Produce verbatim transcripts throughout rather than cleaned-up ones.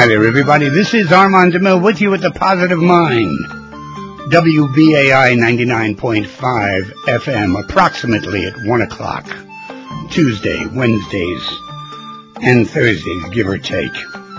Hi there, everybody. This is Armand DeMille with you with the Positive Mind. W B A I ninety-nine point five F M, approximately at one o'clock. Tuesday, Wednesdays, and Thursdays, give or take.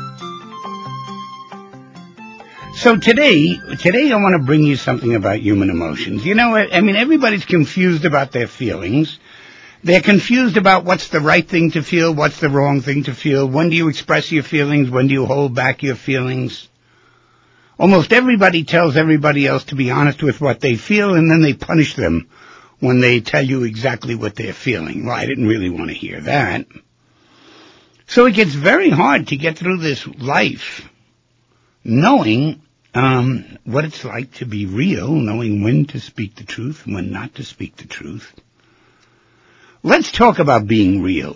So today, today I want to bring you something about human emotions. You know, I mean, everybody's confused about their feelings. They're confused about what's the right thing to feel, what's the wrong thing to feel. When do you express your feelings? When do you hold back your feelings? Almost everybody tells everybody else to be honest with what they feel, and then they punish them when they tell you exactly what they're feeling. Well, I didn't really want to hear that. So it gets very hard to get through this life knowing um, what it's like to be real, knowing when to speak the truth and when not to speak the truth. Let's talk about being real.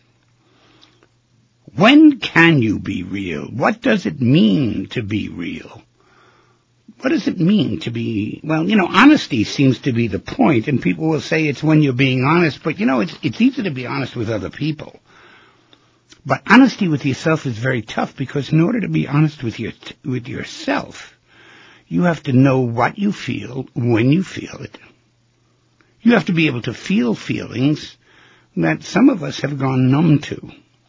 When can you be real? What does it mean to be real? What does it mean to be, well, you know, honesty seems to be the point, and people will say it's when you're being honest, but, you know, it's it's easy to be honest with other people. But honesty with yourself is very tough, because in order to be honest with your with yourself, you have to know what you feel, when you feel it. You have to be able to feel feelings that some of us have gone numb to.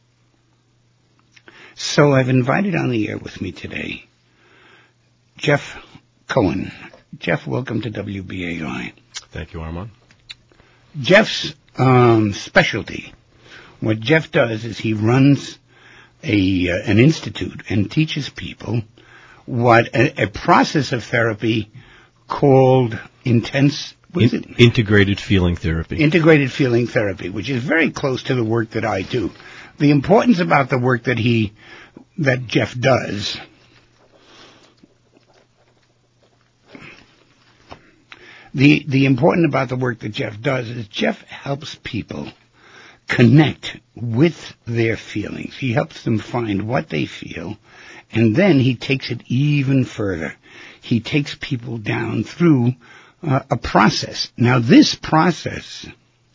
So I've invited on the air with me today Jeff Cohen. Jeff, welcome to W B A I. Thank you, Armand. Jeff's um, specialty, what Jeff does is he runs a uh, an institute and teaches people what a, a process of therapy called intense What is it? Integrated feeling therapy. Integrated feeling therapy, which is very close to the work that I do. The importance about the work that he, that Jeff does, the, the important about the work that Jeff does is Jeff helps people connect with their feelings. He helps them find what they feel, and then he takes it even further. He takes people down through Uh, a process. Now, this process,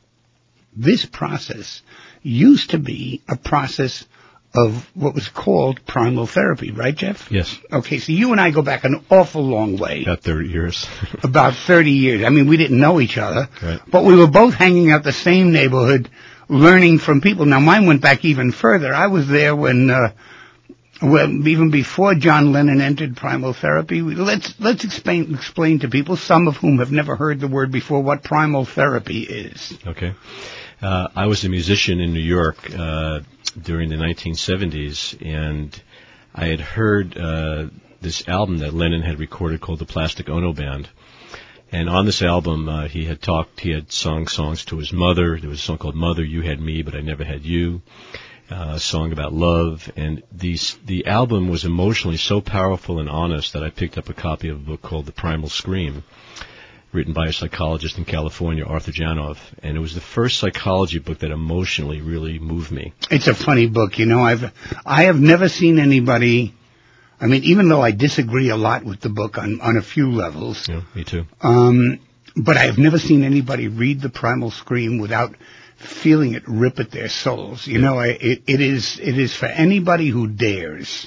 this process used to be a process of what was called primal therapy, right, Jeff? Yes. Okay, so you and I go back an awful long way. About thirty years. About thirty years. I mean, we didn't know each other, right. But we were both hanging out the same neighborhood, learning from people. Now, mine went back even further. I was there when... Uh, Well, even before John Lennon entered primal therapy, let's let's explain explain to people, some of whom have never heard the word before, what primal therapy is. Okay. Uh, I was a musician in New York uh, during the nineteen seventies, and I had heard uh, this album that Lennon had recorded called the Plastic Ono Band. And on this album, uh, he had talked, he had sung songs to his mother. There was a song called Mother, You Had Me, But I Never Had You. Uh, a song about love, and these, the album was emotionally so powerful and honest that I picked up a copy of a book called The Primal Scream, written by a psychologist in California, Arthur Janov, and it was the first psychology book that emotionally really moved me. It's a funny book, you know. I've I have never seen anybody. I mean, even though I disagree a lot with the book on on a few levels. Yeah, me too. Um, but I have never seen anybody read The Primal Scream without feeling it rip at their souls. You know, it, it is, it is for anybody who dares.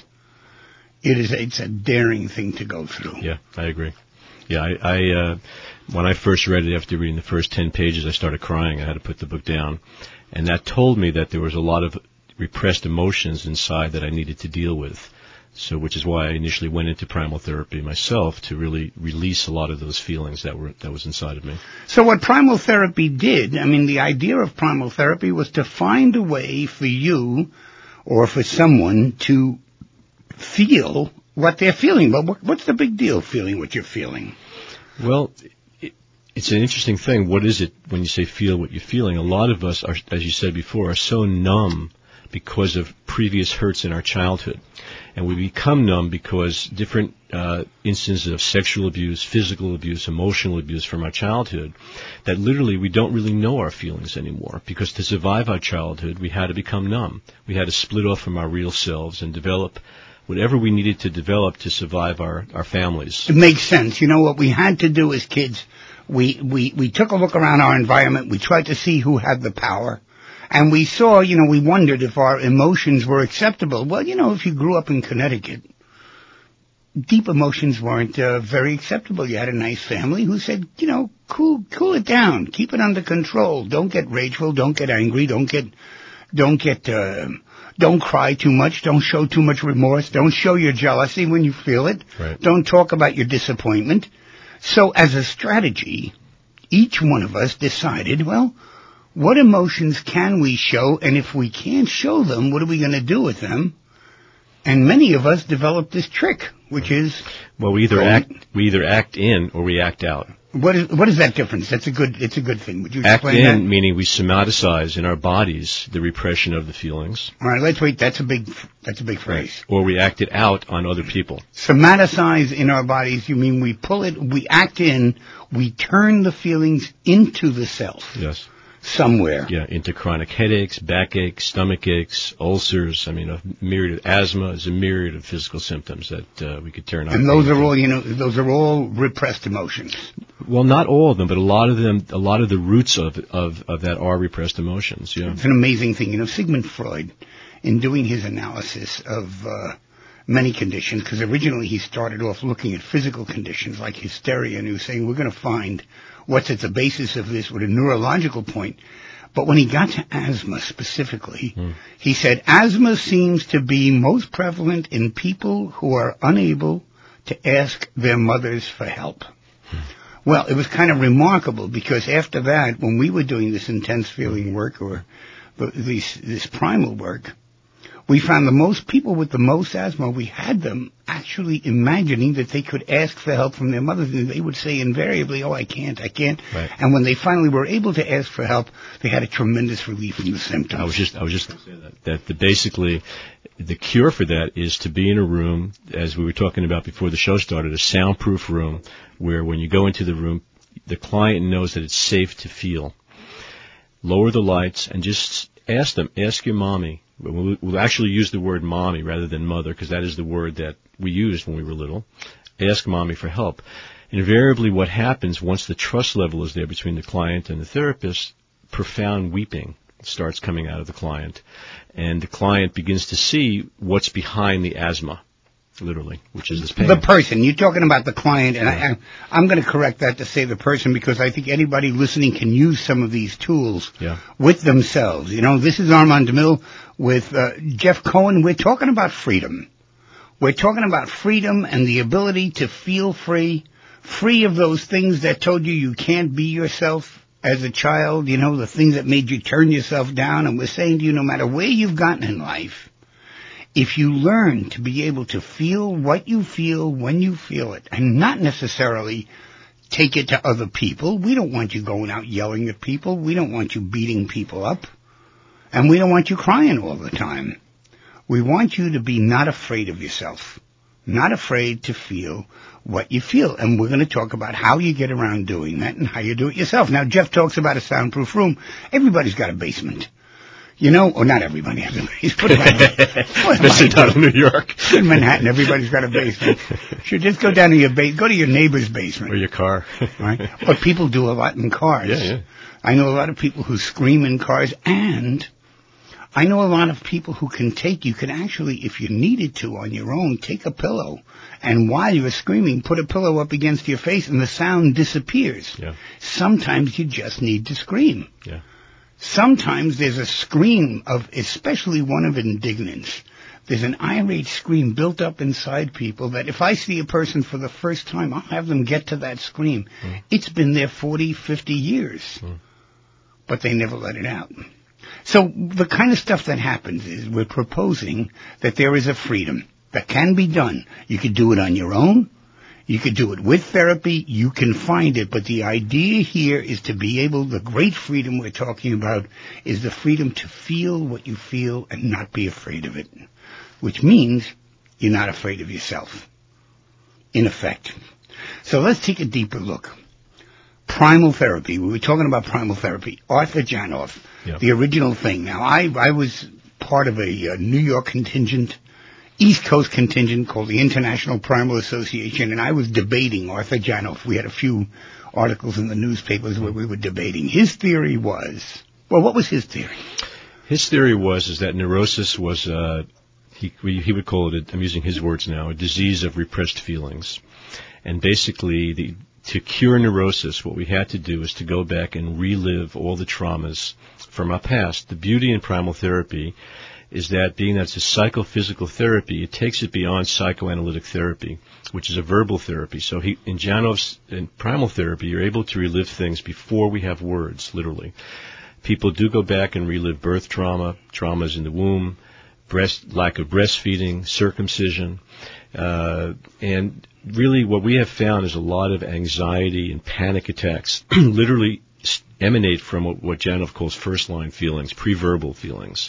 It is, it's a daring thing to go through. Yeah, I agree. Yeah, I, I uh, when I first read it, after reading the first ten pages, I started crying. I had to put the book down. And that told me that there was a lot of repressed emotions inside that I needed to deal with. So, which is why I initially went into primal therapy myself, to really release a lot of those feelings that were that was inside of me. So what primal therapy did, I mean, the idea of primal therapy was to find a way for you or for someone to feel what they're feeling. But what, what's the big deal, feeling what you're feeling? Well, it, it's an interesting thing. What is it when you say feel what you're feeling? A lot of us, are, as you said before, are so numb because of previous hurts in our childhood. And we become numb because different uh, instances of sexual abuse, physical abuse, emotional abuse from our childhood, that literally we don't really know our feelings anymore. Because to survive our childhood, we had to become numb. We had to split off from our real selves and develop whatever we needed to develop to survive our, our families. It makes sense. You know, what we had to do as kids, we, we, we took a look around our environment. We tried to see who had the power. And we saw, you know, we wondered if our emotions were acceptable. Well, you know, if you grew up in Connecticut, deep emotions weren't uh, very acceptable. You had a nice family who said, you know, cool, cool it down, keep it under control. Don't get rageful, don't get angry, don't get, don't get, uh, don't cry too much, don't show too much remorse, don't show your jealousy when you feel it, right. Don't talk about your disappointment. So as a strategy, each one of us decided, well, what emotions can we show, and if we can't show them, what are we going to do with them? And many of us developed this trick, which is... Well, we either act we either act in or we act out. What is what is that difference? That's a good it's a good thing. Would you explain that? Act in, that? meaning we somaticize in our bodies the repression of the feelings. All right, let's wait. That's a big that's a big phrase. Right. Or we act it out on other people. Somaticize in our bodies, you mean we pull it, we act in, we turn the feelings into the self. Yes. Somewhere. Yeah, into chronic headaches, backaches, stomach aches, ulcers. I mean, a myriad of asthma is a myriad of physical symptoms that uh, we could turn on. And those are all, you know, those are all repressed emotions. Well, not all of them, but a lot of them, a lot of the roots of of, of that are repressed emotions. Yeah, it's an amazing thing. You know, Sigmund Freud, in doing his analysis of uh, many conditions, because originally he started off looking at physical conditions like hysteria, and he was saying we're going to find what's at the basis of this with a neurological point. But when he got to asthma specifically, mm. he said asthma seems to be most prevalent in people who are unable to ask their mothers for help. Mm. Well, it was kind of remarkable because after that, when we were doing this intense feeling work or this, this primal work, we found the most people with the most asthma, we had them actually imagining that they could ask for help from their mothers, and they would say invariably, oh, I can't, I can't. Right. And when they finally were able to ask for help, they had a tremendous relief from the symptoms. I was just, I was just going to say that, that the basically the cure for that is to be in a room, as we were talking about before the show started, a soundproof room where when you go into the room, the client knows that it's safe to feel. Lower the lights and just ask them, ask your mommy. We'll actually use the word mommy rather than mother because that is the word that we used when we were little. Ask mommy for help. Invariably what happens once the trust level is there between the client and the therapist, profound weeping starts coming out of the client. And the client begins to see what's behind the asthma, literally, which is this pain. The person. You're talking about the client, and yeah. I, I'm going to correct that to say the person because I think anybody listening can use some of these tools yeah. with themselves. You know, this is Armand DeMille with uh, Jeff Cohen. We're talking about freedom. We're talking about freedom and the ability to feel free, free of those things that told you you can't be yourself as a child, you know, the things that made you turn yourself down. And we're saying to you, no matter where you've gotten in life, if you learn to be able to feel what you feel when you feel it and not necessarily take it to other people, we don't want you going out yelling at people. We don't want you beating people up. And we don't want you crying all the time. We want you to be not afraid of yourself, not afraid to feel what you feel. And we're going to talk about how you get around doing that and how you do it yourself. Now, Jeff talks about a soundproof room. Everybody's got a basement. You know, or not everybody has a basement. Especially down in New York. In Manhattan, everybody's got a basement. You should just go down to your base, go to your neighbor's basement. Or your car. Right? But people do a lot in cars. Yeah, yeah. I know a lot of people who scream in cars, and I know a lot of people who can take, you can actually, if you needed to on your own, take a pillow, and while you're screaming, put a pillow up against your face, and the sound disappears. Yeah. Sometimes you just need to scream. Yeah. Sometimes there's a scream of, especially one of indignance. There's an irate scream built up inside people that if I see a person for the first time, I'll have them get to that scream. Mm. It's been there forty, fifty years, mm. but they never let it out. So the kind of stuff that happens is we're proposing that there is a freedom that can be done. You could do it on your own. You could do it with therapy. You can find it. But the idea here is to be able, the great freedom we're talking about is the freedom to feel what you feel and not be afraid of it, which means you're not afraid of yourself, in effect. So let's take a deeper look. Primal therapy. We were talking about primal therapy. Arthur Janov, yep. The original thing. Now, I, I was part of a uh, New York contingent, East Coast contingent called the International Primal Association, and I was debating Arthur Janov. We had a few articles in the newspapers where we were debating. His theory was, well, what was his theory? His theory was is that neurosis was, uh, he, he would call it, I'm using his words now, a disease of repressed feelings. And basically, the, to cure neurosis, what we had to do is to go back and relive all the traumas from our past. The beauty in primal therapy is that being that it's a psychophysical therapy, it takes it beyond psychoanalytic therapy, which is a verbal therapy. So he, in Janov's in primal therapy, you're able to relive things before we have words, literally. People do go back and relive birth trauma, traumas in the womb, breast lack of breastfeeding, circumcision, uh, and really what we have found is a lot of anxiety and panic attacks literally emanate from what, what Janov calls first-line feelings, pre-verbal feelings.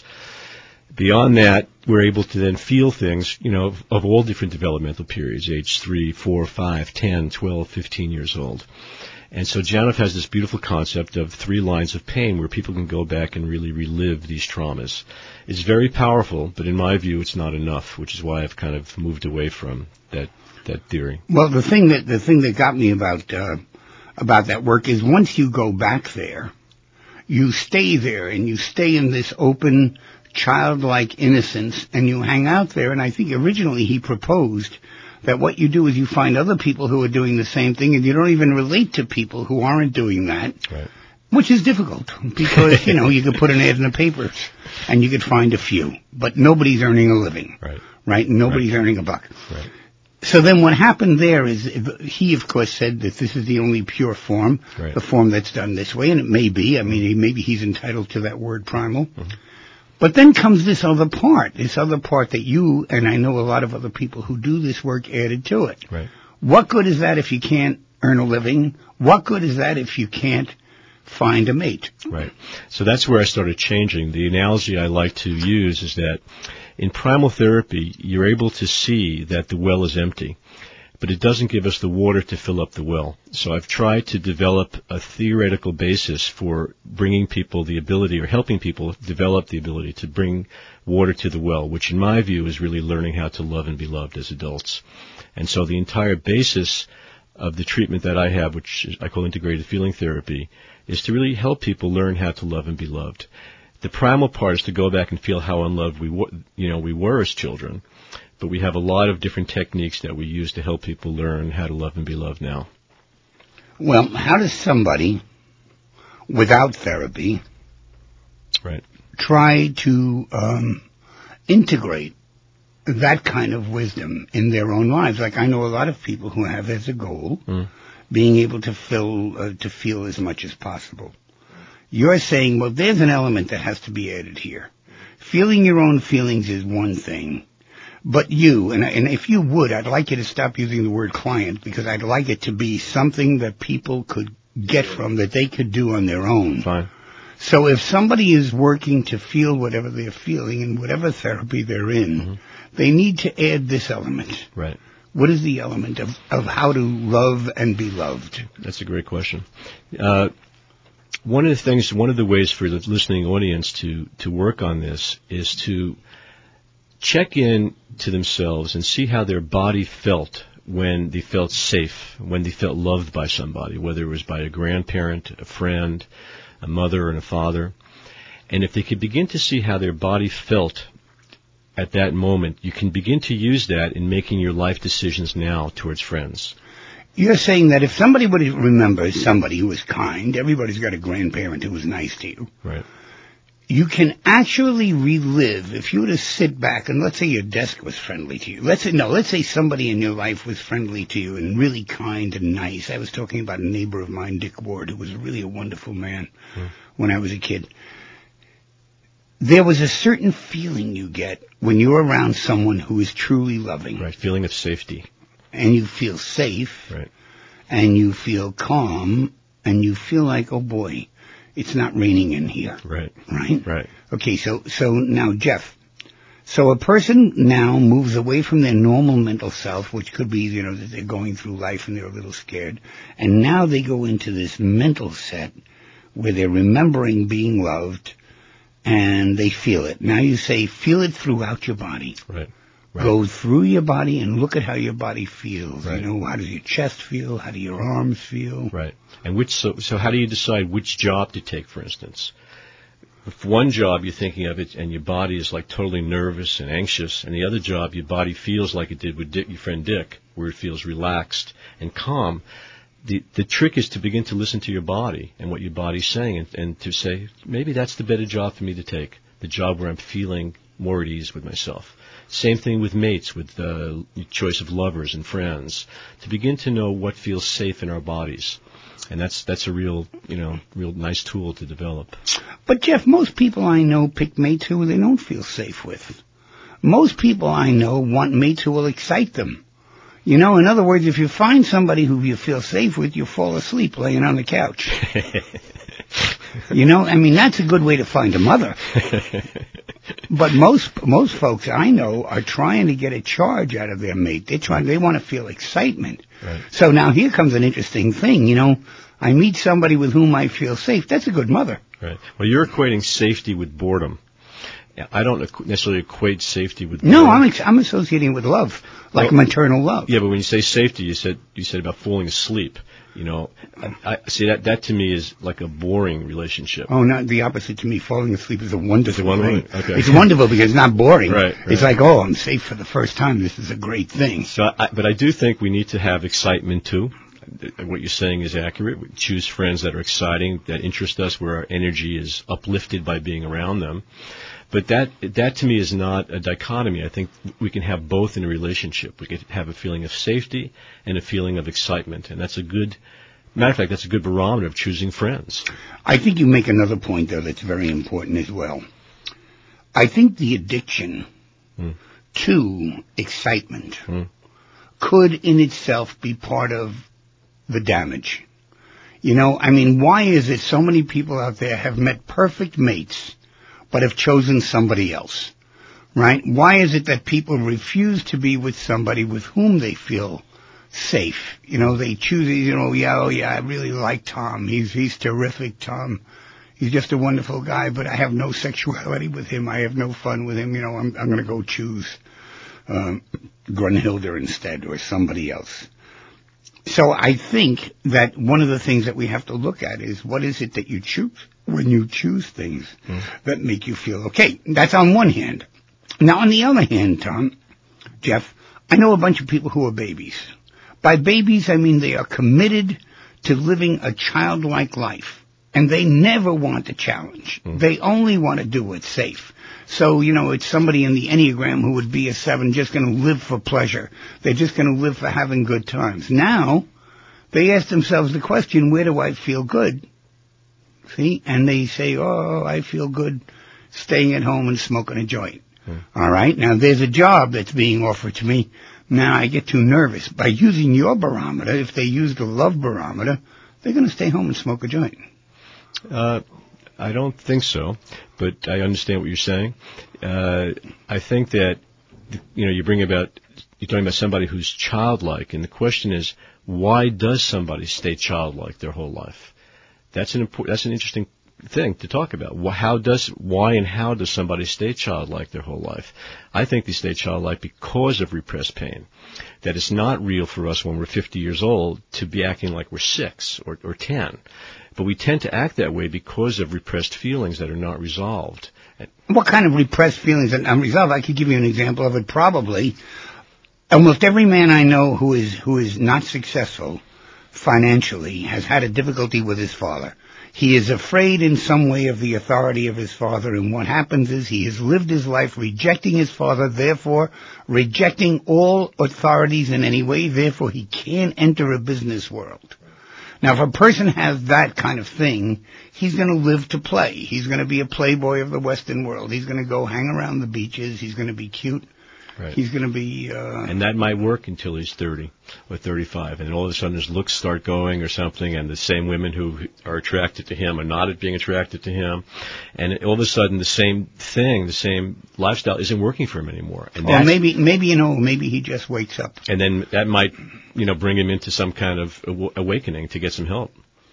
Beyond that, we're able to then feel things, you know, of, of all different developmental periods, age three, four, five, ten, twelve, fifteen years old. And so Janov has this beautiful concept of three lines of pain where people can go back and really relive these traumas. It's very powerful, but in my view, it's not enough, which is why I've kind of moved away from that that theory. Well, the thing that the thing that got me about uh, about that work is once you go back there, you stay there and you stay in this open, childlike innocence, and you hang out there. And I think originally he proposed that what you do is you find other people who are doing the same thing, and you don't even relate to people who aren't doing that, right. Which is difficult because, you know, you could put an ad in the paper and you could find a few, but nobody's earning a living, right? Right? Nobody's right. earning a buck. Right. So then what happened there is he, of course, said that this is the only pure form, right. the form that's done this way, and it may be. I mean, maybe he's entitled to that word primal. Mm-hmm. But then comes this other part, this other part that you, and I know a lot of other people who do this work, added to it. Right. What good is that if you can't earn a living? What good is that if you can't find a mate? Right. So that's where I started changing. The analogy I like to use is that in primal therapy, you're able to see that the well is empty, but it doesn't give us the water to fill up the well. So I've tried to develop a theoretical basis for bringing people the ability or helping people develop the ability to bring water to the well, which in my view is really learning how to love and be loved as adults. And so the entire basis of the treatment that I have, which I call integrated feeling therapy, is to really help people learn how to love and be loved. The primal part is to go back and feel how unloved we w- you know, we were as children. But we have a lot of different techniques that we use to help people learn how to love and be loved now. Well, how does somebody without therapy right. try to um, integrate that kind of wisdom in their own lives? Like I know a lot of people who have as a goal mm. being able to feel uh, to feel as much as possible. You're saying, well, there's an element that has to be added here. Feeling your own feelings is one thing. But you, and, and if you would, I'd like you to stop using the word client because I'd like it to be something that people could get from, that they could do on their own. Fine. So if somebody is working to feel whatever they're feeling in whatever therapy they're in, mm-hmm. they need to add this element. Right. What is the element of, of how to love and be loved? That's a great question. Uh, one of the things, one of the ways for the listening audience to, to work on this is to check in to themselves and see how their body felt when they felt safe, when they felt loved by somebody, whether it was by a grandparent, a friend, a mother, and a father. And if they could begin to see how their body felt at that moment, you can begin to use that in making your life decisions now towards friends. You're saying that if somebody would remember somebody who was kind, everybody's got a grandparent who was nice to you. Right. You can actually relive, if you were to sit back and let's say your desk was friendly to you. Let's say, no, let's say somebody in your life was friendly to you and really kind and nice. I was talking about a neighbor of mine, Dick Ward, who was really a wonderful man mm. when I was a kid. There was a certain feeling you get when you're around someone who is truly loving. Right, feeling of safety. And you feel safe. Right. And you feel calm. And you feel like, oh boy, it's not raining in here. Right. Right? Right. Okay, so, so now, Jeff, so a person now moves away from their normal mental self, which could be, you know, that they're going through life and they're a little scared, and now they go into this mental set where they're remembering being loved, and they feel it. Now you say, feel it throughout your body. Right. Right. Go through your body and look at how your body feels. Right. You know, how does your chest feel? How do your arms feel? Right. And which so so how do you decide which job to take, for instance? If one job you're thinking of it and your body is like totally nervous and anxious, and the other job your body feels like it did with Dick, your friend Dick, where it feels relaxed and calm, the the trick is to begin to listen to your body and what your body's saying, and, and to say, maybe that's the better job for me to take, the job where I'm feeling more at ease with myself. Same thing with mates, with the uh, choice of lovers and friends, to begin to know what feels safe in our bodies. And that's that's a real, you know, real nice tool to develop. But, Jeff, most people I know pick mates who they don't feel safe with. Most people I know want mates who will excite them. You know, in other words, if you find somebody who you feel safe with, you fall asleep laying on the couch. You know, I mean, that's a good way to find a mother. But most most folks I know are trying to get a charge out of their mate. They're trying, they want to feel excitement. Right. So now here comes an interesting thing. You know, I meet somebody with whom I feel safe. That's a good mother. Right. Well, you're equating safety with boredom. I don't necessarily equate safety with boredom. No, I'm ex- I'm associating with love, like well, maternal love. Yeah, but when you say safety, you said you said about falling asleep. You know, I, I see that that to me is like a boring relationship. Oh, not the opposite to me. Falling asleep is a wonderful it's thing. Okay. It's wonderful because it's not boring. Right, right. It's like, oh, I'm safe for the first time. This is a great thing. So, I, but I do think we need to have excitement too. What you're saying is accurate. We choose friends that are exciting, that interest us, where our energy is uplifted by being around them. But that that to me is not a dichotomy. I think we can have both in a relationship. We can have a feeling of safety and a feeling of excitement, and that's a good. Matter of fact, that's a good barometer of choosing friends. I think you make another point, though, that's very important as well. I think the addiction mm. to excitement mm. could in itself be part of the damage. You know, I mean, why is it so many people out there have met perfect mates but have chosen somebody else, right? Why is it that people refuse to be with somebody with whom they feel safe? You know, they choose, you know, yeah, oh yeah, I really like Tom. He's, he's terrific, Tom. He's just a wonderful guy, but I have no sexuality with him. I have no fun with him. You know, I'm, I'm going to go choose, um, Grunhilde instead or somebody else. So I think that one of the things that we have to look at is what is it that you choose when you choose things mm. that make you feel okay. That's on one hand. Now, on the other hand, Tom, Jeff, I know a bunch of people who are babies. By babies, I mean they are committed to living a childlike life, and they never want a challenge. Mm. They only want to do what's safe. So, you know, it's somebody in the Enneagram who would be a seven just going to live for pleasure. They're just going to live for having good times. Now, they ask themselves the question, where do I feel good? See? And they say, oh, I feel good staying at home and smoking a joint. Hmm. All right? Now, there's a job that's being offered to me. Now, I get too nervous. By using your barometer, if they use the love barometer, they're going to stay home and smoke a joint. Uh, I don't think so, but I understand what you're saying. Uh, I think that, you know, you bring about, you're talking about somebody who's childlike, and the question is, why does somebody stay childlike their whole life? That's an important, that's an interesting thing to talk about. How does, why and how does somebody stay childlike their whole life? I think they stay childlike because of repressed pain. That it's not real for us when we're fifty years old to be acting like we're six or, or ten. But we tend to act that way because of repressed feelings that are not resolved. What kind of repressed feelings are unresolved? I could give you an example of it probably. Almost every man I know who is who is not successful financially has had a difficulty with his father. He is afraid in some way of the authority of his father, and what happens is he has lived his life rejecting his father, therefore rejecting all authorities in any way, therefore he can't enter a business world. Now, if a person has that kind of thing, he's going to live to play. He's going to be a playboy of the Western world. He's going to go hang around the beaches. He's going to be cute. Right. He's going to be... Uh, and that might work until he's thirty or thirty-five. And then all of a sudden his looks start going or something, and the same women who are attracted to him are not being attracted to him. And all of a sudden the same thing, the same lifestyle isn't working for him anymore. And or maybe, maybe, you know, maybe he just wakes up. And then that might, you know, bring him into some kind of aw- awakening to get some help.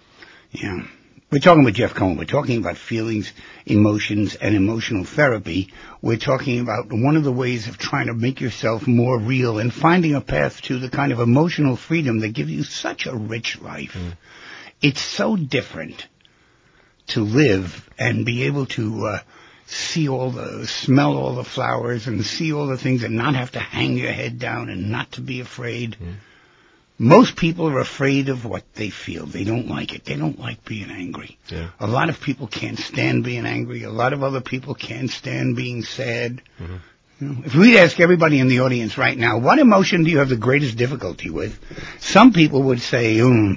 Yeah. We're talking with Jeff Cohen. We're talking about feelings, emotions, and emotional therapy. We're talking about one of the ways of trying to make yourself more real and finding a path to the kind of emotional freedom that gives you such a rich life. Mm. It's so different to live and be able to uh, see all the, smell all the flowers and see all the things and not have to hang your head down and not to be afraid. Mm. Most people are afraid of what they feel. They don't like it. They don't like being angry. Yeah. A lot of people can't stand being angry. A lot of other people can't stand being sad. Mm-hmm. You know, if we'd ask everybody in the audience right now, what emotion do you have the greatest difficulty with? Some people would say, um,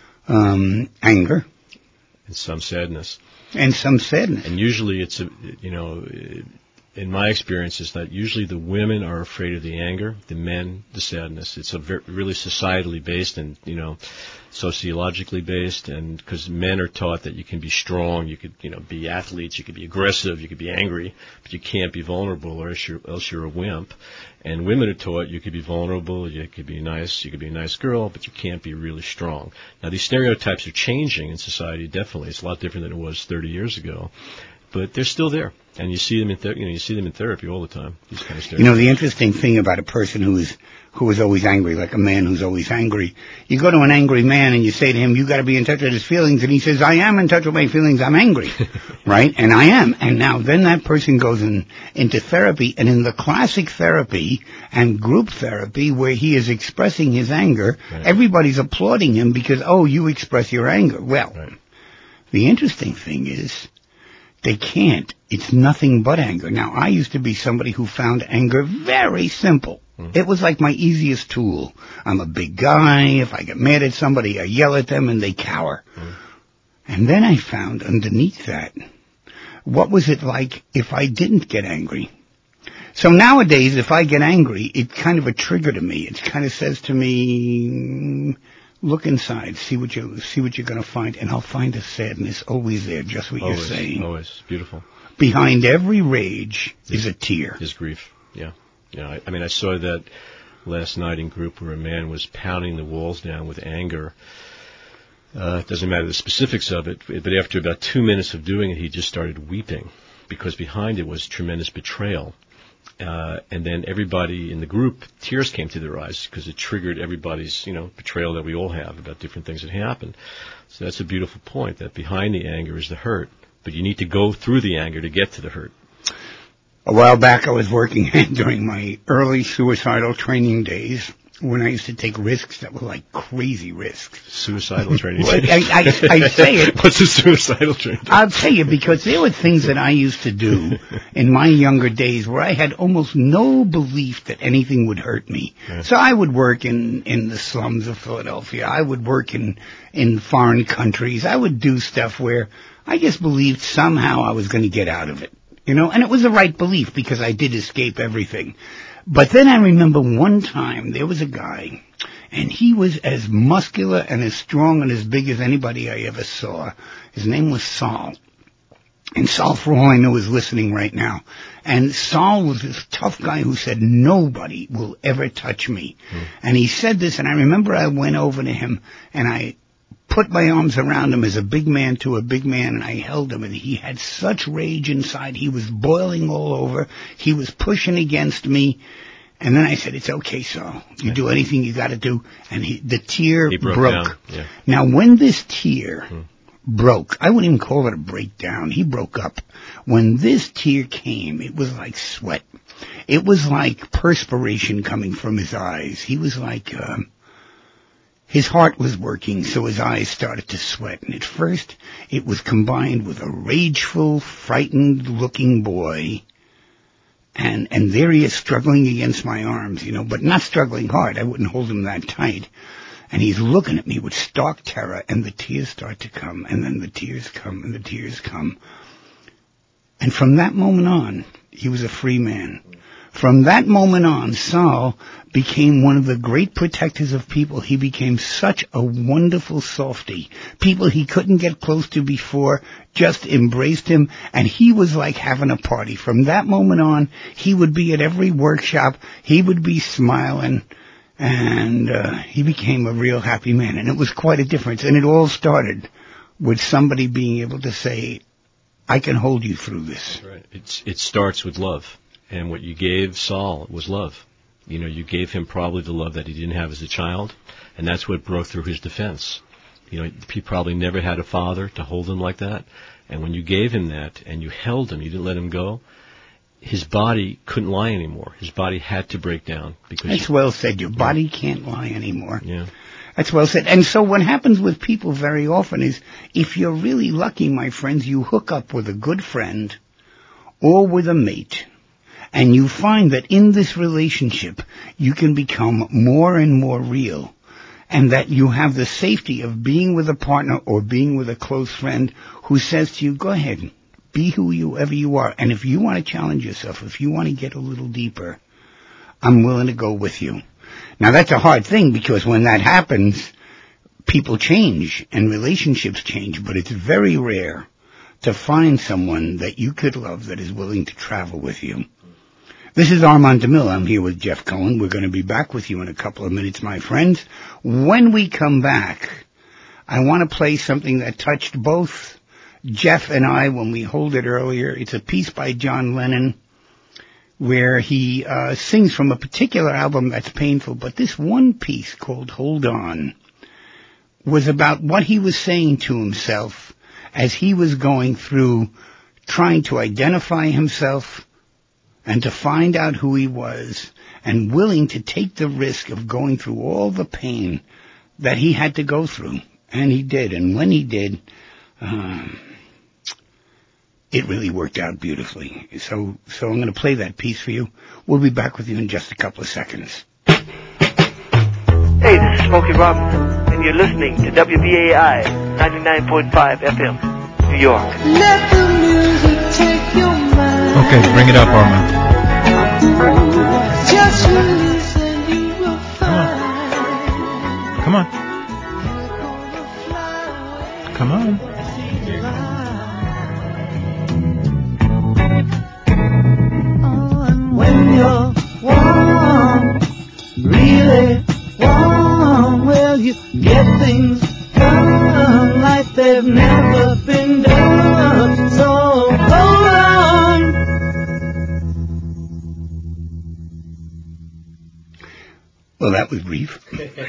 um, anger. And some sadness. And some sadness. And usually it's, a, you know, in my experience is that usually the women are afraid of the anger, the men, the sadness. It's a very, really societally based and, you know, sociologically based, and because men are taught that you can be strong, you could, you know, be athletes, you could be aggressive, you could be angry, but you can't be vulnerable or else you're, else you're a wimp. And women are taught you could be vulnerable, you could be nice, you could be a nice girl, but you can't be really strong. Now these stereotypes are changing in society, definitely. It's a lot different than it was thirty years ago. But they're still there, and you see them in ther- you know you see them in therapy all the time. These kind of stereotypes. You know, the interesting thing about a person who is who is always angry, like a man who's always angry, you go to an angry man and you say to him, "You got to be in touch with his feelings," and he says, "I am in touch with my feelings. I'm angry," right? And I am. And now then that person goes in into therapy, and in the classic therapy and group therapy where he is expressing his anger, right. Everybody's applauding him because oh, you express your anger. Well, right. The interesting thing is, they can't. It's nothing but anger. Now, I used to be somebody who found anger very simple. Mm. It was like my easiest tool. I'm a big guy. If I get mad at somebody, I yell at them and they cower. Mm. And then I found underneath that, what was it like if I didn't get angry? So nowadays, if I get angry, it's kind of a trigger to me. It kind of says to me, look inside, see what you see what you're going to find, and I'll find a sadness always there, just what always, you're saying. Always, beautiful. Behind every rage is a tear. Is grief, yeah. Yeah, I, I mean, I saw that last night in group where a man was pounding the walls down with anger. Uh, it doesn't matter the specifics of it, but after about two minutes of doing it, he just started weeping because behind it was tremendous betrayal. Uh, and then everybody in the group, tears came to their eyes because it triggered everybody's, you know, betrayal that we all have about different things that happen. So that's a beautiful point, that behind the anger is the hurt. But you need to go through the anger to get to the hurt. A while back I was working during my early suicidal training days when I used to take risks that were like crazy risks. Suicidal training well, I, I, I say it. What's a suicidal training? I'll tell you, because there were things that I used to do in my younger days where I had almost no belief that anything would hurt me. Yeah. So I would work in, in the slums of Philadelphia. I would work in, in foreign countries. I would do stuff where I just believed somehow I was going to get out of it. You know, and it was the right belief because I did escape everything. But then I remember one time there was a guy, and he was as muscular and as strong and as big as anybody I ever saw. His name was Saul. And Saul, for all I know, is listening right now. And Saul was this tough guy who said, nobody will ever touch me. Mm. And he said this, and I remember I went over to him, and I put my arms around him as a big man to a big man, and I held him, and he had such rage inside. He was boiling all over. He was pushing against me. And then I said, it's okay, Saul. You do anything you got to do. And he, the tear he broke. broke. Yeah. Now, when this tear hmm. broke, I wouldn't even call it a breakdown. He broke up. When this tear came, it was like sweat. It was like perspiration coming from his eyes. He was like... Um, His heart was working, so his eyes started to sweat. And at first, it was combined with a rageful, frightened-looking boy. And and there he is struggling against my arms, you know, but not struggling hard. I wouldn't hold him that tight. And he's looking at me with stark terror, and the tears start to come, and then the tears come, and the tears come. And from that moment on, he was a free man. From that moment on, Saul became one of the great protectors of people. He became such a wonderful softy. People he couldn't get close to before just embraced him, and he was like having a party. From that moment on, he would be at every workshop. He would be smiling, and uh, he became a real happy man, and it was quite a difference. And it all started with somebody being able to say, I can hold you through this. That's right. It's, it starts with love. And what you gave Saul was love. You know, you gave him probably the love that he didn't have as a child, and that's what broke through his defense. You know, he probably never had a father to hold him like that, And when you gave him that and you held him, you didn't let him go, his body couldn't lie anymore. His body had to break down. Because That's you, well said. Your body yeah. can't lie anymore. Yeah. That's well said. And so what happens with people very often is, if you're really lucky, my friends, you hook up with a good friend or with a mate, and you find that in this relationship you can become more and more real, and that you have the safety of being with a partner or being with a close friend who says to you, go ahead, be whoever you are, and if you want to challenge yourself, if you want to get a little deeper, I'm willing to go with you. Now, that's a hard thing, because when that happens, people change and relationships change, but it's very rare to find someone that you could love that is willing to travel with you. This is Armand DeMille. I'm here with Jeff Cohen. We're going to be back with you in a couple of minutes, my friends. When we come back, I want to play something that touched both Jeff and I when we hold it earlier. It's a piece by John Lennon where he uh, sings from a particular album that's painful, but this one piece called Hold On was about what he was saying to himself as he was going through trying to identify himself and to find out who he was, and willing to take the risk of going through all the pain that he had to go through. And he did, and when he did, um, it really worked out beautifully. So, so I'm going to play that piece for you. We'll be back with you in just a couple of seconds. Hey, this is Smokey Robinson, and you're listening to W B A I ninety-nine point five F M, New York. Let the music take your mind. Okay, bring it up, Armand. Just release and you will find. Come on. Come on. When you're warm, really warm, well, you get things done like they've never been done. So hold on. Well, that was brief.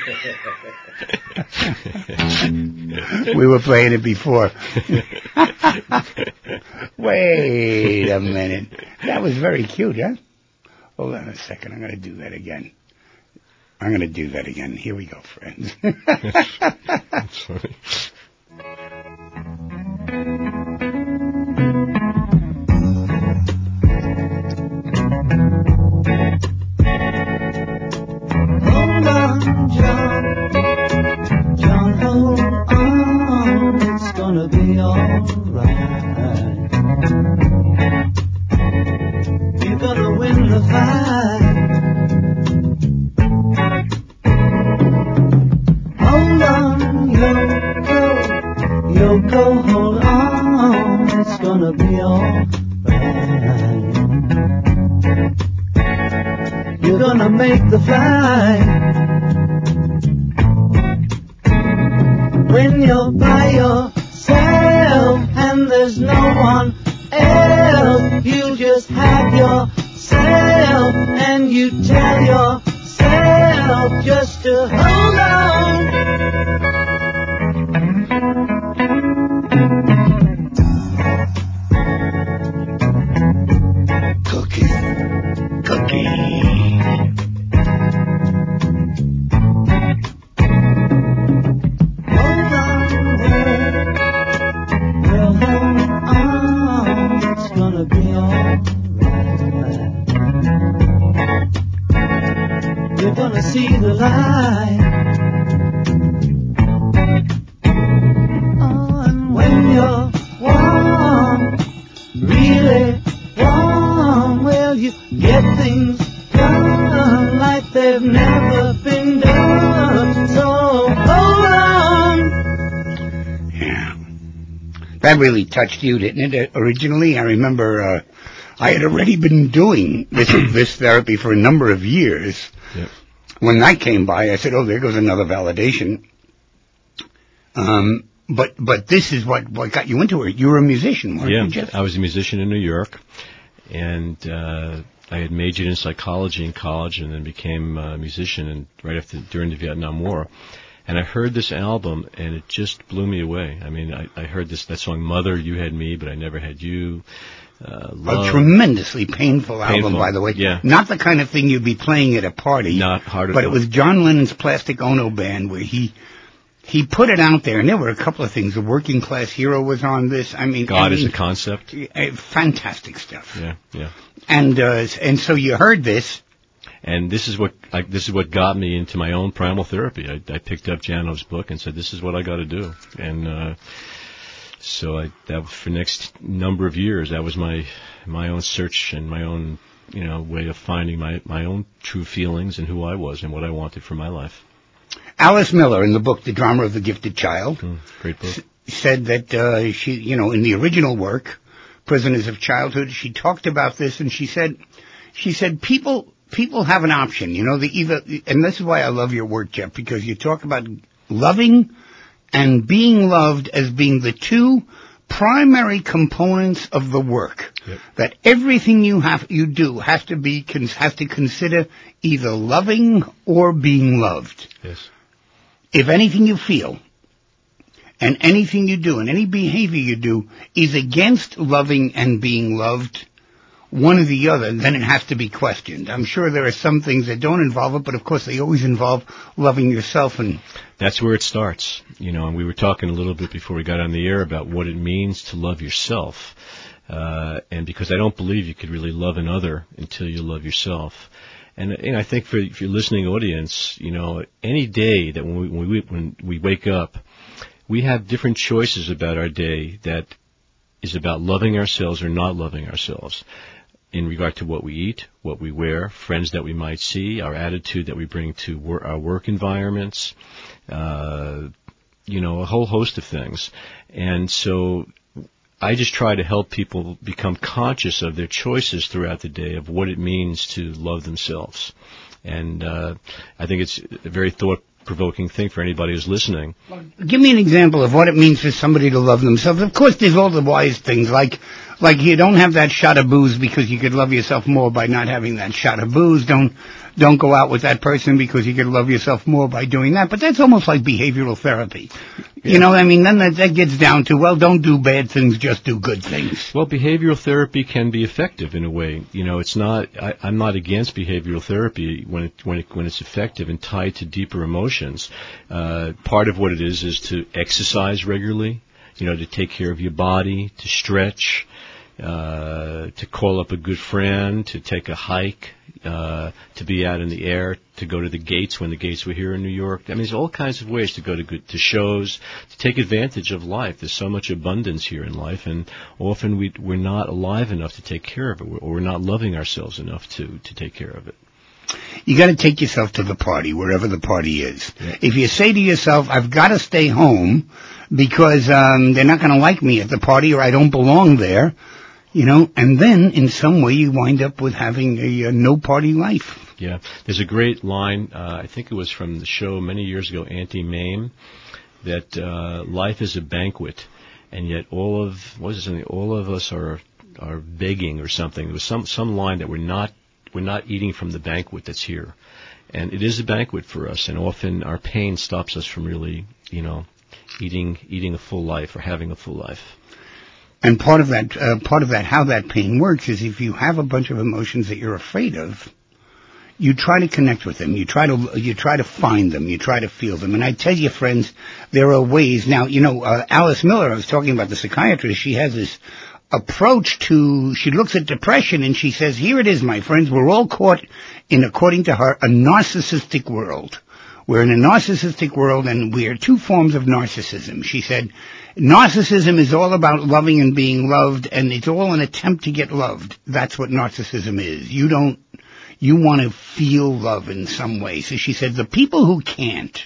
We were playing it before. Wait a minute. That was very cute, huh? Hold on a second. I'm going to do that again. I'm going to do that again. Here we go, friends. That's funny. Hold on, John. John, hold on. It's gonna be alright. You're gonna win the fight. Hold on, Yoko. Yoko, hold on. It's gonna be alright. You're gonna make the flight. When you're by yourself and there's no one else, you just have yourself and you tell yourself just to hold on. Cookie. Cookie. See the light. Oh, and when you're warm, really warm, well, you get things done like they've never been done. So hold on. Yeah. That really touched you, didn't it? Originally, I remember uh, I had already been doing this, this therapy for a number of years. Yep. When that came by, I said, oh, there goes another validation. Um, but but this is what, what got you into it. You were a musician, weren't yeah, you, Jeff? I was a musician in New York, and uh, I had majored in psychology in college and then became a musician and right after during the Vietnam War. And I heard this album, and it just blew me away. I mean, I, I heard this that song, Mother, You Had Me, But I Never Had You. Uh, love. A tremendously painful, Painful, album, by the way. yeah. Not the kind of thing you'd be playing at a party. Not hard at But all. it was John Lennon's Plastic Ono Band where he he put it out there, and there were a couple of things. The Working Class Hero was on this. I mean, God I mean, is a Concept. uh, fantastic stuff. Yeah, yeah. And uh, and so you heard this. And this is what I, this is what got me into my own primal therapy. I, I picked up Janov's book and said, "This is what I got to do." And uh, so I, that for the next number of years, that was my my own search and my own you know way of finding my my own true feelings and who I was and what I wanted for my life. Alice Miller, in the book The Drama of the Gifted Child, Mm, great book. s- said that uh, she, you know, in the original work, Prisoners of Childhood, she talked about this, and she said, she said people. People have an option, you know, the either, and this is why I love your work, Jeff, because you talk about loving and being loved as being the two primary components of the work. Yep. That everything you have, you do has to be, has to consider either loving or being loved. Yes. If anything you feel and anything you do and any behavior you do is against loving and being loved, one or the other, then it has to be questioned. I'm sure there are some things that don't involve it, but of course they always involve loving yourself. And That's where it starts, you know, and we were talking a little bit before we got on the air about what it means to love yourself. Uh, and because I don't believe you could really love another until you love yourself. And, and I think for, for your listening audience, you know, any day that when we, when we, when we wake up, we have different choices about our day that is about loving ourselves or not loving ourselves. In regard to what we eat, what we wear, friends that we might see, our attitude that we bring to wor- our work environments, uh, you know, a whole host of things. And so I just try to help people become conscious of their choices throughout the day of what it means to love themselves. And uh, I think it's a very thought-provoking thing for anybody who's listening. give me an example of what it means for somebody to love themselves. Of course, there's all the wise things, like like you don't have that shot of booze because you could love yourself more by not having that shot of booze. Don't don't go out with that person because you could love yourself more by doing that. But that's almost like behavioral therapy. Yeah. You know, I mean, then that, that gets down to, well, don't do bad things, just do good things. Well, behavioral therapy can be effective in a way. You know, it's not. I, I'm not against behavioral therapy when it, when it, when it's effective and tied to deeper emotions. Uh, part of what it is is to exercise regularly. You know, to take care of your body, to stretch, uh, to call up a good friend, to take a hike, uh, to be out in the air, to go to the gates when the gates were here in New York. I mean, there's all kinds of ways to go to good, to shows, to take advantage of life. There's so much abundance here in life, and often we, we're not alive enough to take care of it, or we're not loving ourselves enough to, to take care of it. You got to take yourself to the party, wherever the party is. Yeah. If you say to yourself, I've got to stay home because um, they're not going to like me at the party or I don't belong there, you know, and then in some way you wind up with having a, a no-party life. Yeah, there's a great line, uh, I think it was from the show many years ago, Auntie Mame, that uh, life is a banquet, and yet all of, what is it, something, all of us are are begging or something. There was some, some line that we're not we're not eating from the banquet that's here. And it is a banquet for us, and often our pain stops us from really, you know, eating eating a full life or having a full life. And part of that, uh, part of that, how that pain works is if you have a bunch of emotions that you're afraid of, you try to connect with them. You try to, you try to find them. You try to feel them. And I tell you, friends, there are ways. Now, you know, uh, Alice Miller, I was talking about the psychiatrist, she has this approach to, she looks at depression and she says, here it is, my friends, we're all caught in, according to her, a narcissistic world. We're in a narcissistic world, and we are two forms of narcissism. She said, narcissism is all about loving and being loved, and it's all an attempt to get loved. That's what narcissism is. You don't, you want to feel love in some way. So she said, the people who can't,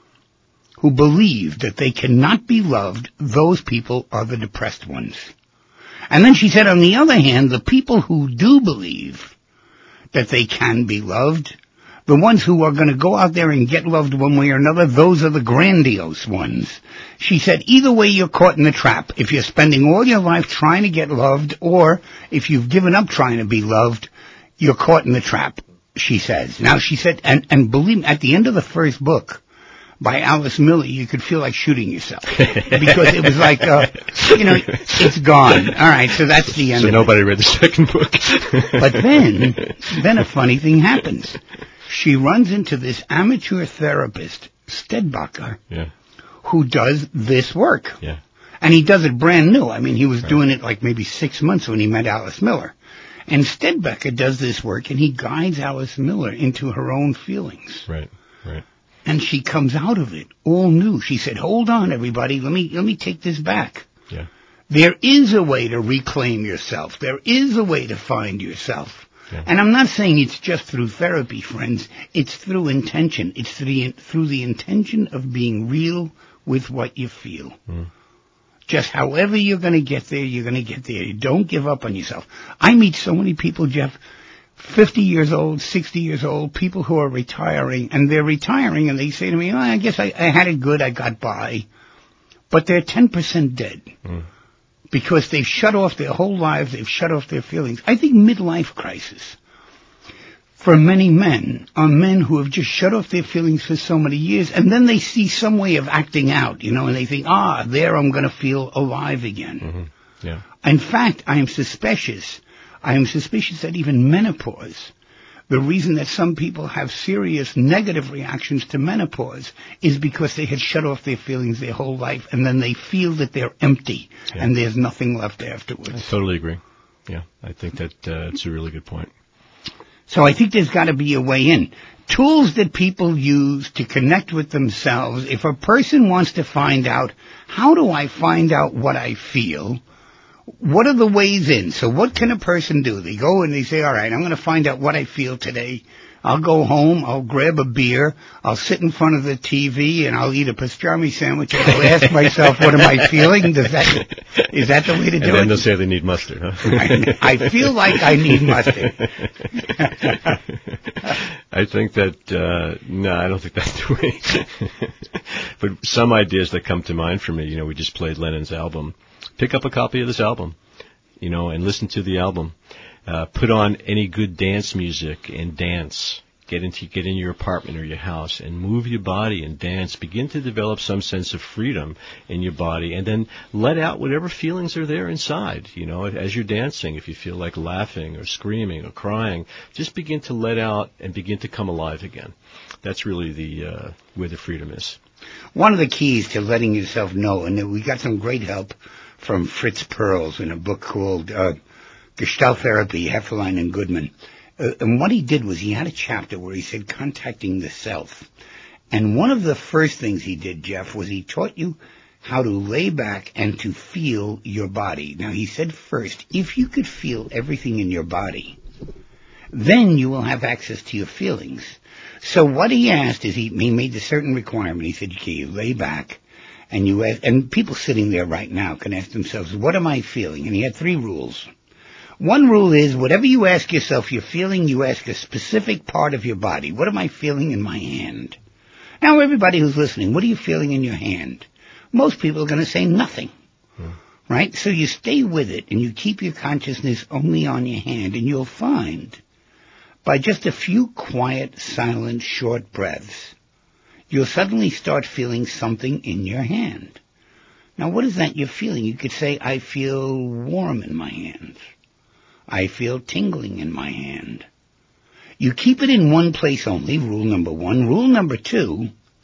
who believe that they cannot be loved, those people are the depressed ones. And then she said, on the other hand, the people who do believe that they can be loved, the ones who are going to go out there and get loved one way or another, those are the grandiose ones. She said, either way you're caught in the trap. If you're spending all your life trying to get loved, or if you've given up trying to be loved, you're caught in the trap, she says. Now, she said, and, and believe me, at the end of the first book, by Alice Miller, you could feel like shooting yourself because it was like, uh, you know, it's gone. All right, so that's the end. So of nobody it. read the second book. But then, then a funny thing happens. She runs into this amateur therapist, Stedbacher, yeah. who does this work. Yeah. And he does it brand new. I mean, he was Right. doing it like maybe six months when he met Alice Miller. And Stedbacher does this work, and he guides Alice Miller into her own feelings. Right. Right. And she comes out of it all new. She said, hold on, everybody. Let me, let me take this back. Yeah. There is a way to reclaim yourself. There is a way to find yourself. Yeah. And I'm not saying it's just through therapy, friends. It's through intention. It's through the, through the intention of being real with what you feel. Mm. Just however you're going to get there, you're going to get there. Don't give up on yourself. I meet so many people, Jeff, fifty years old, sixty years old, people who are retiring, and they're retiring, and they say to me, oh, I guess I, I had it good, I got by. But they're ten percent dead. Mm. Because they've shut off their whole lives, they've shut off their feelings. I think midlife crisis, for many men, are men who have just shut off their feelings for so many years, and then they see some way of acting out, you know, and they think, ah, there I'm going to feel alive again. Mm-hmm. Yeah. In fact, I am suspicious, I am suspicious that even menopause, the reason that some people have serious negative reactions to menopause is because they had shut off their feelings their whole life, and then they feel that they're empty, yeah. and there's nothing left afterwards. I totally agree. Yeah, I think that uh, it's a really good point. So I think there's got to be a way in. Tools that people use to connect with themselves. If a person wants to find out, how do I find out what I feel? What are the ways in? So what can a person do? They go and they say, all right, I'm going to find out what I feel today. I'll go home, I'll grab a beer, I'll sit in front of the T V, and I'll eat a pastrami sandwich, and I'll ask myself, what am I feeling? Does that, is that the way to do it? And then they'll say they need mustard, huh? I, I feel like I need mustard. I think that, uh, no, I don't think that's the way. But some ideas that come to mind for me, you know, we just played Lennon's album. Pick up a copy of this album, you know, and listen to the album. Uh, put on any good dance music and dance. Get into get in your apartment or your house and move your body and dance. Begin to develop some sense of freedom in your body, and then let out whatever feelings are there inside. You know, as you're dancing, if you feel like laughing or screaming or crying, just begin to let out and begin to come alive again. That's really the uh, where the freedom is. One of the keys to letting yourself know, and we got some great help from Fritz Perls in a book called Uh, Gestalt Therapy, Hefferlein and Goodman. Uh, and what he did was he had a chapter where he said contacting the self. And one of the first things he did, Jeff, was he taught you how to lay back and to feel your body. Now, he said first, if you could feel everything in your body, then you will have access to your feelings. So what he asked is he, he made a certain requirement. He said, okay, you lay back, and you ask, and people sitting there right now can ask themselves, what am I feeling? And he had three rules. One rule is, whatever you ask yourself you're feeling, you ask a specific part of your body. What am I feeling in my hand? Now, everybody who's listening, what are you feeling in your hand? Most people are going to say nothing, hmm. right? So you stay with it, and you keep your consciousness only on your hand, and you'll find, by just a few quiet, silent, short breaths, you'll suddenly start feeling something in your hand. Now, what is that you're feeling? You could say, I feel warm in my hands. I feel tingling in my hand. You keep it in one place only, rule number one. Rule number two,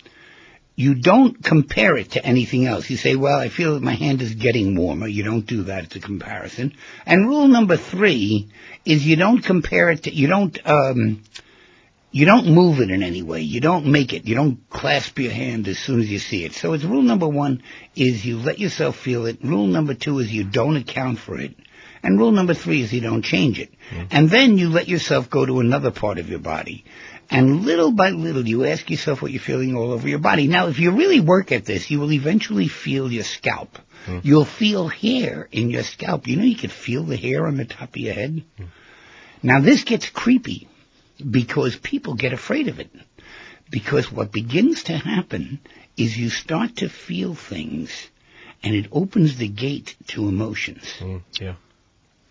you don't compare it to anything else. You say, well, I feel that my hand is getting warmer. You don't do that. It's a comparison. And rule number three is you don't compare it to, you don't, um, you don't move it in any way. You don't make it. You don't clasp your hand as soon as you see it. So it's rule number one is you let yourself feel it. Rule number two is you don't account for it. And rule number three is you don't change it. Mm. And then you let yourself go to another part of your body. And little by little, you ask yourself what you're feeling all over your body. Now, if you really work at this, you will eventually feel your scalp. Mm. You'll feel hair in your scalp. You know, you can feel the hair on the top of your head. Mm. Now, this gets creepy because people get afraid of it. Because what begins to happen is you start to feel things, and it opens the gate to emotions. Mm. Yeah.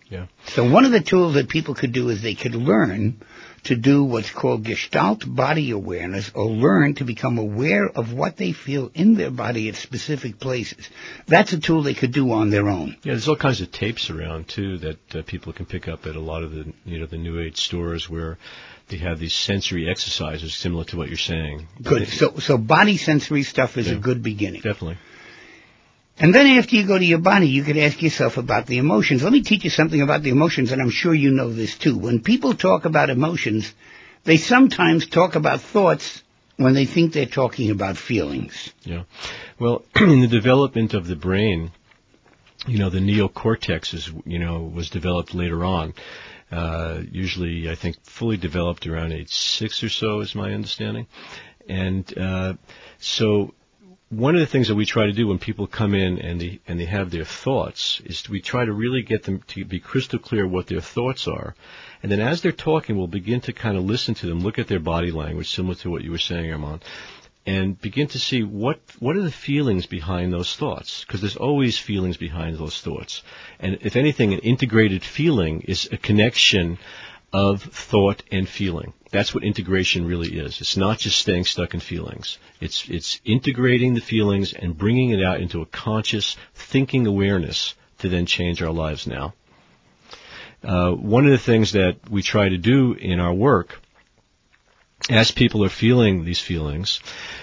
Yeah. So one of the tools that people could do is they could learn to do what's called Gestalt body awareness, or learn to become aware of what they feel in their body at specific places. That's a tool they could do on their own. Yeah, there's all kinds of tapes around too that uh, people can pick up at a lot of the you know the New Age stores where they have these sensory exercises similar to what you're saying. Good. So so body sensory stuff is Yeah. a good beginning. Definitely. And then after you go to your body, you could ask yourself about the emotions. Let me teach you something about the emotions, and I'm sure you know this too. When people talk about emotions, they sometimes talk about thoughts when they think they're talking about feelings. Yeah. Well, in the development of the brain, you know, the neocortex is, you know, was developed later on. Uh, usually, I think, fully developed around age six or so, is my understanding. And uh, so one of the things that we try to do when people come in and they, and they have their thoughts is we try to really get them to be crystal clear what their thoughts are. And then as they're talking, we'll begin to kind of listen to them, look at their body language, similar to what you were saying, Armand, and begin to see what what are the feelings behind those thoughts, because there's always feelings behind those thoughts. And if anything, an integrated feeling is a connection of thought and feeling. That's what integration really is. It's not just staying stuck in feelings. It's it's integrating the feelings and bringing it out into a conscious thinking awareness to then change our lives now. Uh, one of the things that we try to do in our work, as people are feeling these feelings,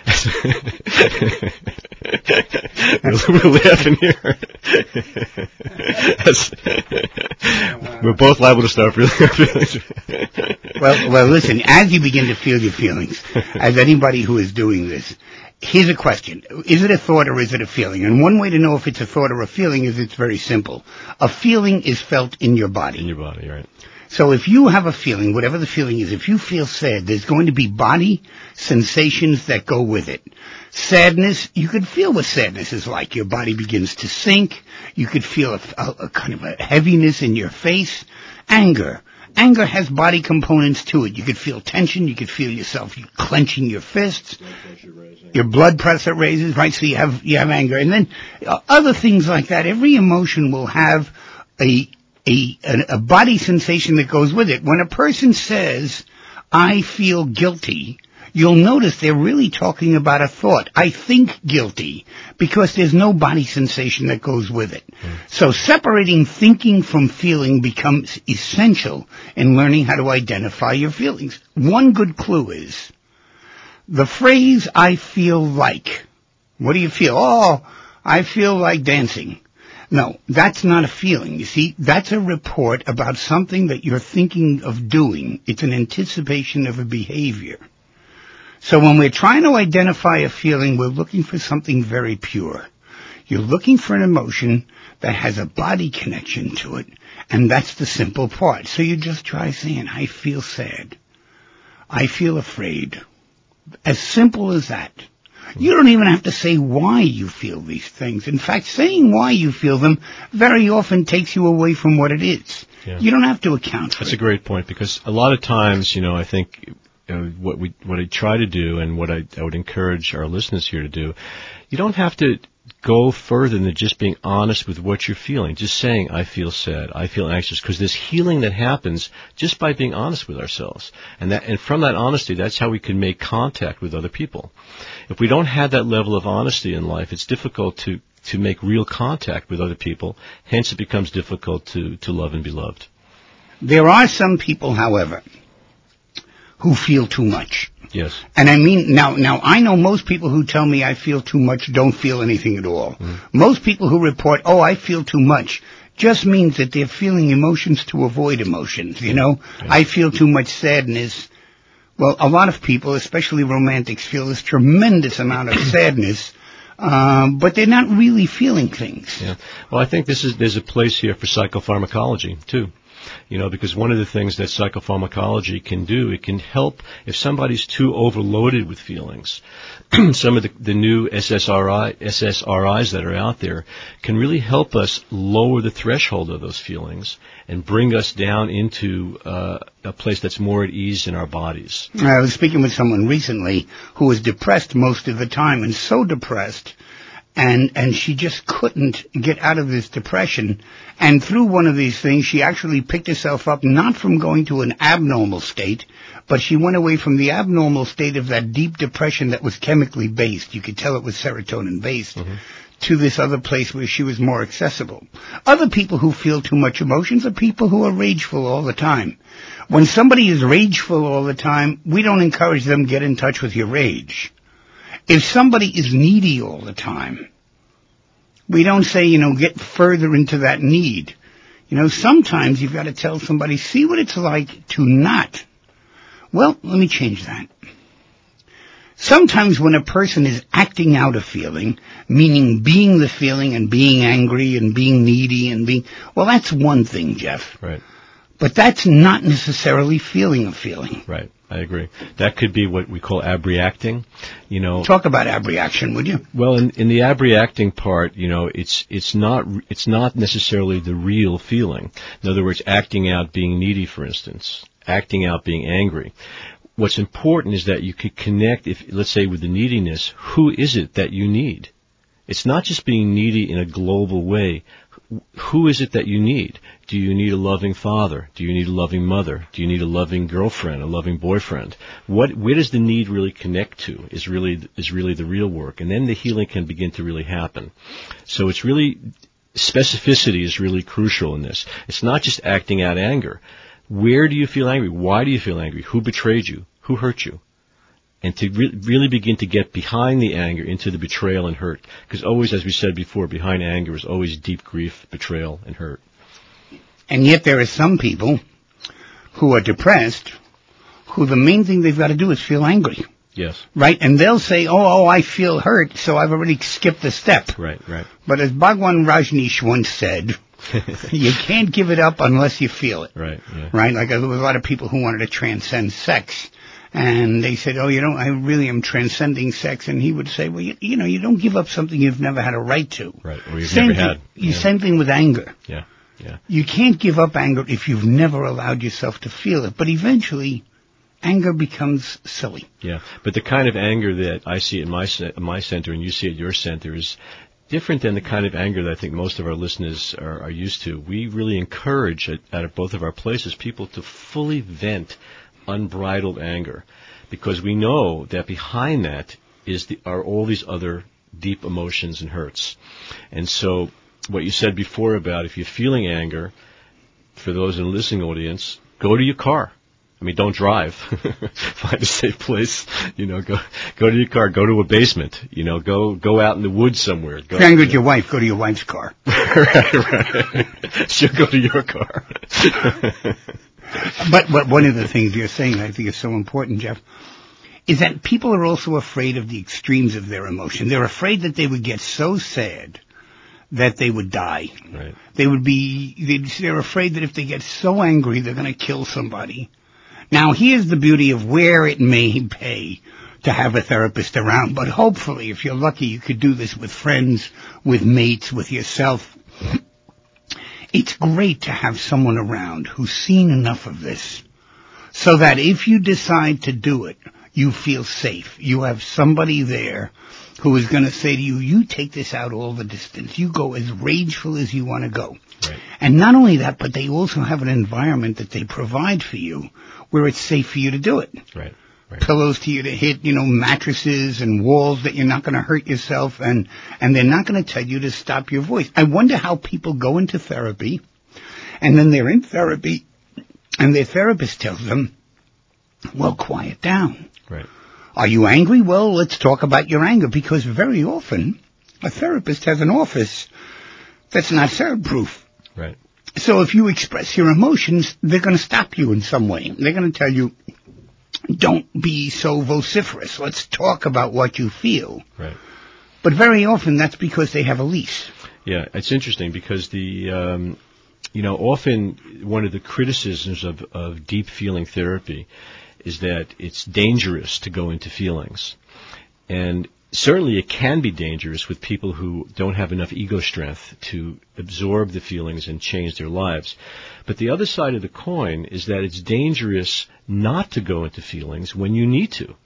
we're, we're laughing here. We're both liable to start feeling our feelings. Well, well, listen, as you begin to feel your feelings, as anybody who is doing this, here's a question. Is it a thought or is it a feeling? And one way to know if it's a thought or a feeling is it's very simple. A feeling is felt in your body. In your body, right. So if you have a feeling, whatever the feeling is, if you feel sad, there's going to be body sensations that go with it. Sadness, you could feel what sadness is like. Your body begins to sink. You could feel a, a, a kind of a heaviness in your face. Anger. Anger has body components to it. You could feel tension. You could feel yourself clenching your fists. Your blood pressure raises, right? So you have, you have anger. And then uh, other things like that. Every emotion will have a A, a body sensation that goes with it. When a person says, I feel guilty, you'll notice they're really talking about a thought. I think guilty, because there's no body sensation that goes with it. Mm. So separating thinking from feeling becomes essential in learning how to identify your feelings. One good clue is the phrase, I feel like. What do you feel? Oh, I feel like dancing. No, that's not a feeling. You see, that's a report about something that you're thinking of doing. It's an anticipation of a behavior. So when we're trying to identify a feeling, we're looking for something very pure. You're looking for an emotion that has a body connection to it, and that's the simple part. So you just try saying, I feel sad. I feel afraid. As simple as that. You don't even have to say why you feel these things. In fact, saying why you feel them very often takes you away from what it is. Yeah. You don't have to account for That's it. a great point, because a lot of times, you know, I think uh, what we what I try to do and what I, I would encourage our listeners here to do, you don't have to go further than just being honest with what you're feeling. Just saying, I feel sad, I feel anxious, because there's healing that happens just by being honest with ourselves. And that, and from that honesty, that's how we can make contact with other people. If we don't have that level of honesty in life, it's difficult to, to make real contact with other people. Hence, it becomes difficult to, to love and be loved. There are some people, however, who feel too much. Yes. And I mean, now, now I know most people who tell me I feel too much don't feel anything at all. Mm-hmm. Most people who report, oh, I feel too much, just means that they're feeling emotions to avoid emotions, you know? Yeah. I feel too much sadness. Well, a lot of people, especially romantics, feel this tremendous amount of sadness, um, but they're not really feeling things. Yeah. Well, I think this is there's a place here for psychopharmacology, too. You know, because one of the things that psychopharmacology can do, it can help if somebody's too overloaded with feelings. Some of the, the new S S R I, S S R Is that are out there can really help us lower the threshold of those feelings and bring us down into uh, a place that's more at ease in our bodies. I was speaking with someone recently who was depressed most of the time, and so depressed And, and she just couldn't get out of this depression. And through one of these things, she actually picked herself up, not from going to an abnormal state, but she went away from the abnormal state of that deep depression that was chemically based. You could tell it was serotonin based. Mm-hmm. To this other place where she was more accessible. Other people who feel too much emotions are people who are rageful all the time. When somebody is rageful all the time, we don't encourage them to get in touch with your rage. If somebody is needy all the time, we don't say, you know, get further into that need. You know, sometimes you've got to tell somebody, see what it's like to not. Well, let me change that. Sometimes when a person is acting out a feeling, meaning being the feeling and being angry and being needy and being, well, that's one thing, Jeff. Right. But that's not necessarily feeling a feeling. Right. I agree. That could be what we call abreacting. You know, talk about abreaction, would you? Well, in, in the abreacting part, you know, it's it's not it's not necessarily the real feeling. In other words, acting out being needy, for instance, acting out being angry. What's important is that you could connect, if let's say with the neediness, who is it that you need? It's not just being needy in a global way. Who is it that you need? Do you need a loving father? Do you need a loving mother? Do you need a loving girlfriend, a loving boyfriend? What, where does the need really connect to is really, is really the real work. And then the healing can begin to really happen. So it's really, specificity is really crucial in this. It's not just acting out anger. Where do you feel angry? Why do you feel angry? Who betrayed you? Who hurt you? And to re- really begin to get behind the anger, into the betrayal and hurt. Because always, as we said before, behind anger is always deep grief, betrayal, and hurt. And yet there are some people who are depressed who the main thing they've got to do is feel angry. Yes. Right? And they'll say, oh, oh, I feel hurt, so I've already skipped a step. Right, right. But as Bhagwan Rajneesh once said, you can't give it up unless you feel it. Right, yeah. Right? Like there was a lot of people who wanted to transcend sex. And they said, oh, you know, I really am transcending sex. And he would say, well, you, you know, you don't give up something you've never had a right to. Right, or you've same never thing, had. Yeah. Same thing with anger. Yeah, yeah. You can't give up anger if you've never allowed yourself to feel it. But eventually, anger becomes silly. Yeah, but the kind of anger that I see at my my center and you see at your center is different than the kind of anger that I think most of our listeners are, are used to. We really encourage, at, at both of our places, people to fully vent unbridled anger, because we know that behind that is the, are all these other deep emotions and hurts. And so what you said before about if you're feeling anger, for those in the listening audience, go to your car. I mean, don't drive. Find a safe place. You know, go go to your car. Go to a basement. You know, go go out in the woods somewhere. Go, if you're angry with your wife, go to your wife's car. Right, right. She'll go to your car. But, but one of the things you're saying I think is so important, Jeff, is that people are also afraid of the extremes of their emotion. They're afraid that they would get so sad that they would die. Right. They would be, they're afraid that if they get so angry, they're going to kill somebody. Now, here's the beauty of where it may pay to have a therapist around, but hopefully, if you're lucky, you could do this with friends, with mates, with yourself. It's great to have someone around who's seen enough of this so that if you decide to do it, you feel safe. You have somebody there who is going to say to you, you take this out all the distance. You go as rageful as you want to go. Right. And not only that, but they also have an environment that they provide for you where it's safe for you to do it. Right. Right. Pillows to you to hit, you know, mattresses and walls that you're not going to hurt yourself, and, and they're not going to tell you to stop your voice. I wonder how people go into therapy, and then they're in therapy, and their therapist tells them, well, quiet down. Right. Are you angry? Well, let's talk about your anger, because very often a therapist has an office that's not soundproof. Right. So if you express your emotions, they're going to stop you in some way. They're going to tell you, don't be so vociferous. Let's talk about what you feel. Right. But very often that's because they have a leash. Yeah, it's interesting because the, um, you know, often one of the criticisms of, of deep feeling therapy is that it's dangerous to go into feelings. And certainly it can be dangerous with people who don't have enough ego strength to absorb the feelings and change their lives. But the other side of the coin is that it's dangerous not to go into feelings when you need to.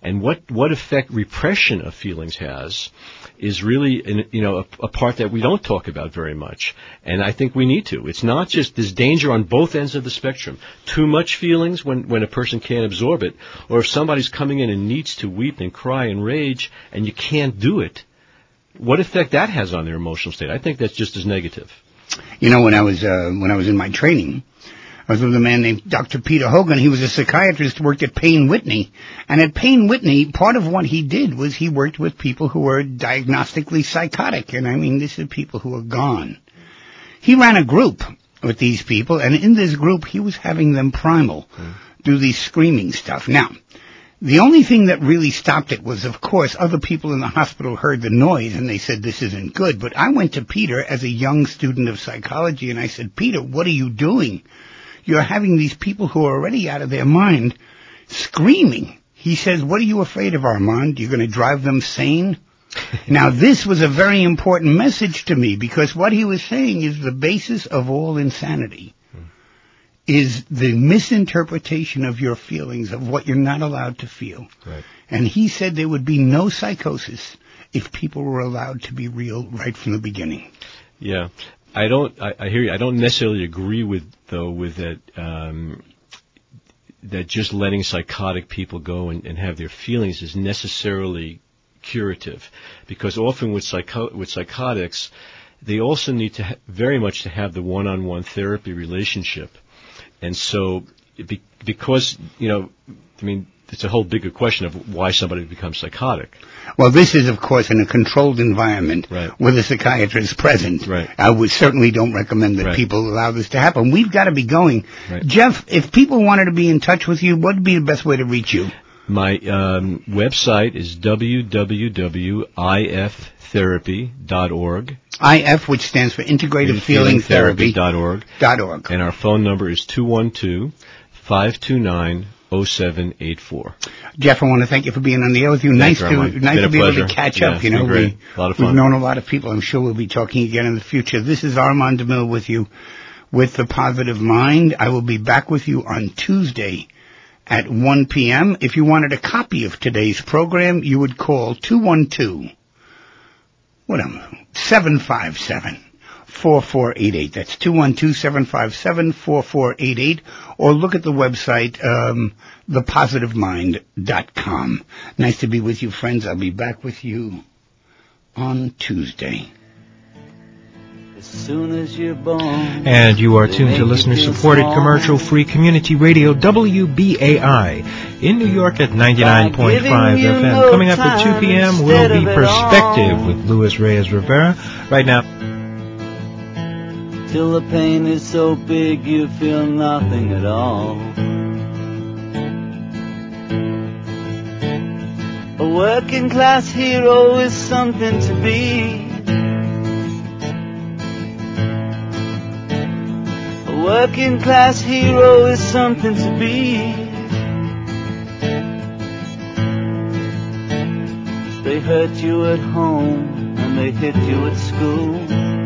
And what, what effect repression of feelings has is really, an, you know, a, a part that we don't talk about very much. And I think we need to. It's not just, there's danger on both ends of the spectrum. Too much feelings when, when a person can't absorb it, or if somebody's coming in and needs to weep and cry and rage, and you can't do it, what effect that has on their emotional state. I think that's just as negative. You know, when I was, uh, when I was in my training, I was with a man named Doctor Peter Hogan. He was a psychiatrist who worked at Payne Whitney. And at Payne Whitney, part of what he did was he worked with people who were diagnostically psychotic. And I mean, this is people who are gone. He ran a group with these people, and in this group, he was having them primal, mm. do these screaming stuff. Now, the only thing that really stopped it was, of course, other people in the hospital heard the noise, and they said, this isn't good. But I went to Peter as a young student of psychology, and I said, Peter, what are you doing? You're having these people who are already out of their mind screaming. He says, what are you afraid of, Armand? You're going to drive them sane? Now, this was a very important message to me, because what he was saying is the basis of all insanity hmm. is the misinterpretation of your feelings, of what you're not allowed to feel. Right. And he said there would be no psychosis if people were allowed to be real right from the beginning. Yeah. I don't, I, I hear you. I don't necessarily agree with, though, with that, um, that just letting psychotic people go and, and have their feelings is necessarily curative. Because often with psycho, with psychotics, they also need to ha- very much to have the one-on-one therapy relationship. And so, be, because, you know, I mean, it's a whole bigger question of why somebody becomes psychotic. Well, this is, of course, in a controlled environment right. with a psychiatrist present. Right. I would certainly don't recommend that right. people allow this to happen. We've got to be going. Right. Jeff, if people wanted to be in touch with you, what would be the best way to reach you? My um, website is w w w dot i f therapy dot org. I F, which stands for Integrative Feeling Therapy. Dot org. Dot org. And our phone number is two one two, five two nine, oh seven eight four. Jeff, I want to thank you for being on the air with you. Thanks nice to much. nice to be pleasure. able to catch yeah, up. You know, we, a lot of fun. We've known a lot of people. I'm sure we'll be talking again in the future. This is Armand DeMille with you with The Positive Mind. I will be back with you on Tuesday at one p.m. If you wanted a copy of today's program, you would call two one two, what am I, seven five seven, four four eight eight. That's two one two, seven five seven, four four eight eight. Or look at the website, um, the positive mind dot com. Nice to be with you, friends. I'll be back with you on Tuesday. As soon as you're born. And you are tuned to listener-supported commercial-free community radio W B A I in New York at ninety-nine point five F M. Coming up at two p.m. will be Perspective with Luis Reyes Rivera. Right now. Till the pain is so big you feel nothing at all. A working class hero is something to be. A working class hero is something to be. They hurt you at home and they hit you at school.